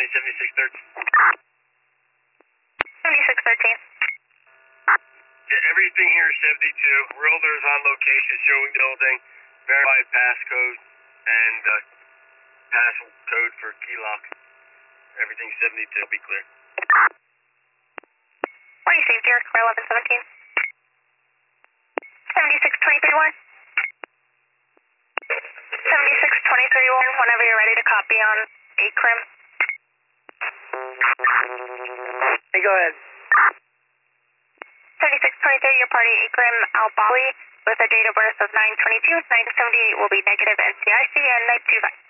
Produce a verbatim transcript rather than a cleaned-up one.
County, seventy-six thirteen. seventy-six thirteen. Yeah, everything here is seventy-two. Realtors on location showing building, verified passcode, and uh, passcode for key lock. Everything's seventy-two, be clear. What do you say, Derek, for eleven seventeen? seventy-six twenty-three one. seventy-six twenty-three one, whenever you're ready to copy on A C R I M. Hey, go ahead. seventy-six twenty-three, your party A C R I M Al Bali with a date of birth of nine twenty-two, nine seventy-eight will be negative N C I C and nine two five.